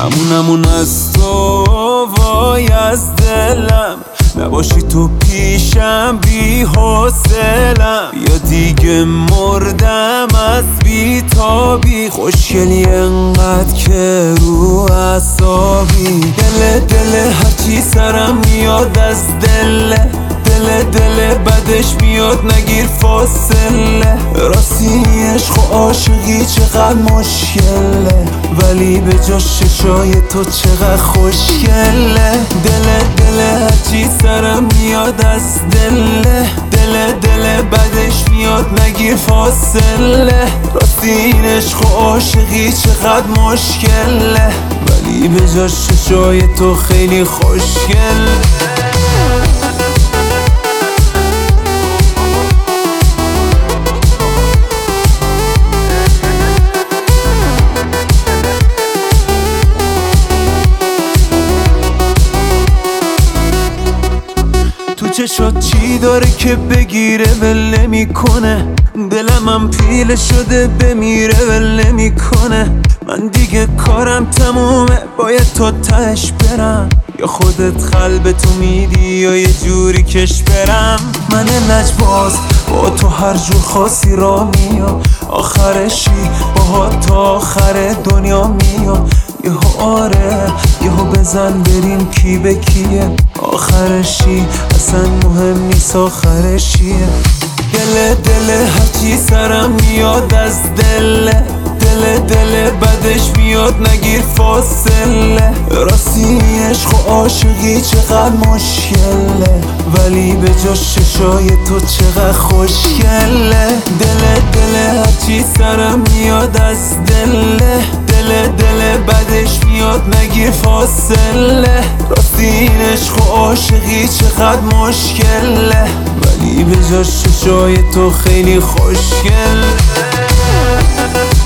همون از تو وای از دلم، نباشی تو پیشم بی حوصلم. یا دیگه مردم از بی تابی، خوشگلی انقدر که رو اعصابی. دل هرچی سرم میاد از دله، دل بدش میاد نگیر فاصله. راستی عشق و عاشقی چقدر مشکله، ولی به جاش چشای تو چقدر خوشگله. دل هرچی سرم میاد از دله، دل بدش میاد نگیر فاصله. راستی این عشق و عاشقی چقدر مشکله، ولی به جاش چشای تو خیلی خوشگله. چشات چی داره که بگیره ول نمیکنه، دلم هم پیله شده بمیره ول نمیکنه. من دیگه کارم تمومه، باید تا تهش برم. یا خودت قلب تو میدی یا یه جوری کش برم. من لجباز با تو هر جور خاصی را میام، آخرشی با تا آخر دنیا میام. یهو آره یهو بزن بریم کی به کیه، آخرشی اصلا مهم نیست آخرشیه. دل هرچی سرم میاد از دله، دل بدش میاد نگیر فاصله. راستی عشق و عاشقی چقدر مشکله، ولی به جاش چشای تو چقدر خوشگله. دل هرچی سرم میاد از دله، دل بدش میاد نگیر فاصله. راستی این عشق و عاشقی چقدر مشکله، ولی به جاش چشای تو خیلی خوشگله.